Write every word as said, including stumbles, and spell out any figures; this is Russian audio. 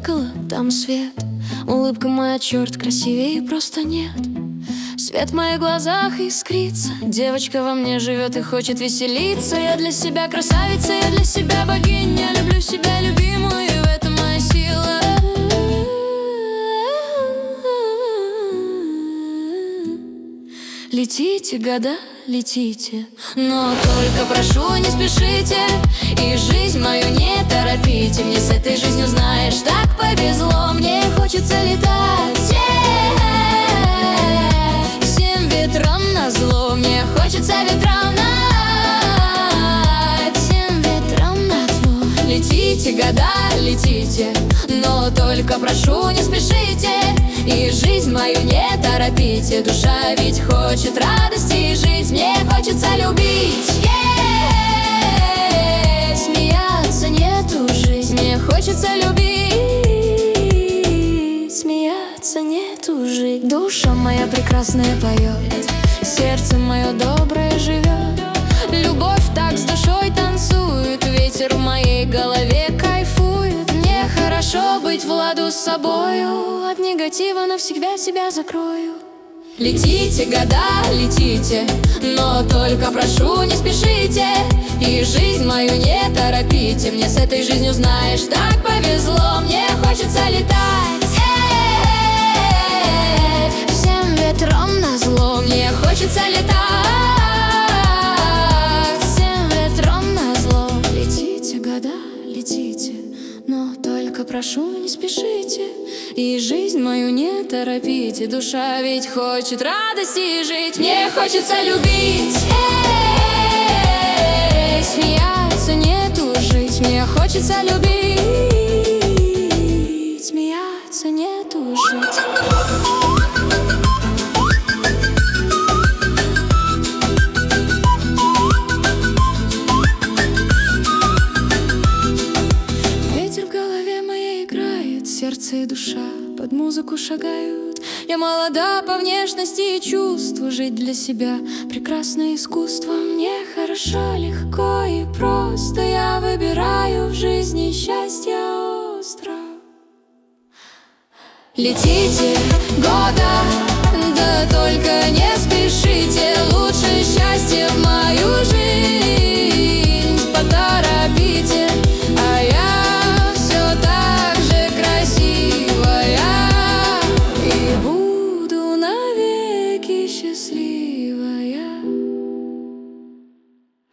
зеркало, там свет. Улыбка моя, черт, красивее просто нет. Свет в моих глазах искрится. Девочка во мне живет и хочет веселиться. Я для себя красавица, я для себя богиня. Люблю себя любимую, и в этом моя сила. Летите, года, летите, но только прошу, не спешите. И жизнь мою не торопите. Мне с этой жизнью, знаешь, так повезло. Мне хочется летать, э-э-э, всем ветрам назло. Мне хочется ветрам нать, всем ветрам назло. Летите, года, летите, но только прошу, не спешите. И жизнь мою не торопите. Душа ведь хочет радости жить. Мне хочется любить, е-е-е, смеяться нету жизнь. Мне хочется любить, смеяться нету жить. Душа моя прекрасная поет, сердце мое доброе живет. Любовь так с душой танцует, ветер в моей голове кайфует. Мне хорошо быть в ладу с собою, от негатива навсегда себя закрою. Летите, года, летите, но только прошу, не спешите. И жизнь мою не торопите. Мне с этой жизнью, знаешь, так повезло. Мне хочется летать, э-э-э, всем ветром назло. Мне хочется летать, всем ветром назло. Летите, года, летите, но только прошу, не спешите. И жизнь мою не торопите. Душа ведь хочет радости жить. Мне хочется любить, э-э-э, смеяться нету жить. Мне хочется любить, смеяться нету жить. Сердце и душа под музыку шагают. Я молода по внешности и чувству. Жить для себя прекрасное искусство. Мне хорошо, легко и просто. Я выбираю в жизни счастье остро. Летите, года, да только не